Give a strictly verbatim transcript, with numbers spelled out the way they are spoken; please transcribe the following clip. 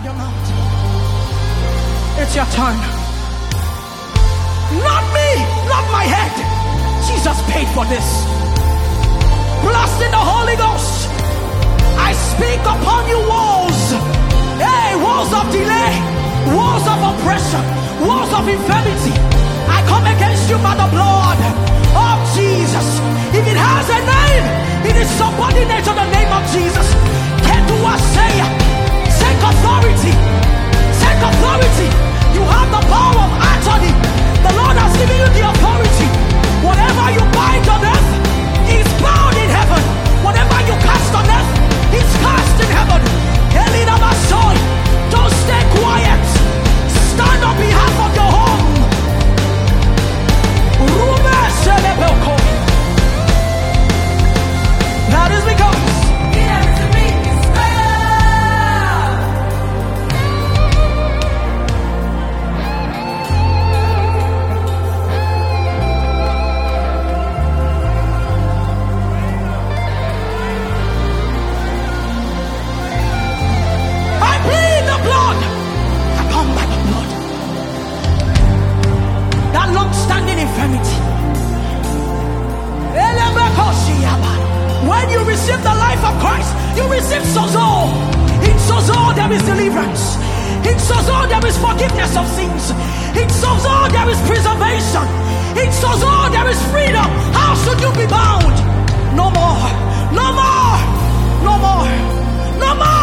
your mouth. It's your turn. Not me, not my head. Jesus paid for this. Blessed in the Holy Ghost. I speak upon you walls. Hey, walls of delay, walls of oppression, walls of infirmity. I come against you by the blood of Jesus. If it has a name, it is subordinate to the name of Jesus. Ketua say, take authority. Take authority. You have the power of attorney. The Lord has given you the authority. Whatever you bind on earth is bound in heaven. Whatever you cast on earth is cast in heaven. Elina Masoy, don't stay quiet. Stand on behalf of your home. That is because I plead the blood. I come by the blood. That long-standing infirmity. When you receive the life of Christ, you receive sozo. In sozo there is deliverance. In sozo there is forgiveness of sins. In sozo there is preservation. In sozo there is freedom. How should you be bound? No more. No more. No more. No more.